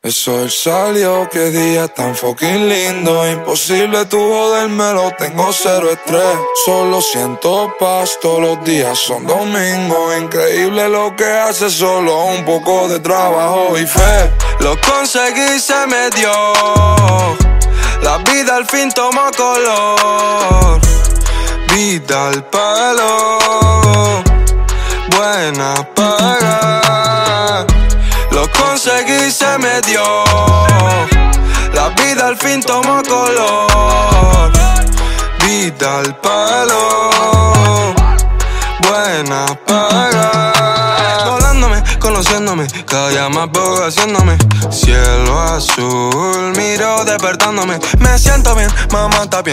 El sol salió, qué día tan fucking lindo. Imposible tú jodérmelo, tengo cero estrés. Solo siento paz, todos los días son domingos. Increíble lo que hace, solo un poco de trabajo y fe. Lo conseguí, se me dio. La vida al fin tomó color. Vida al palo, buena paga. Lo conseguí, se me dio. La vida al fin tomó color. Vida al palo, buena paga. Volándome, conociéndome, cada día más veo haciéndome. Cielo azul, miro despertándome. Me siento bien, mamá está bien.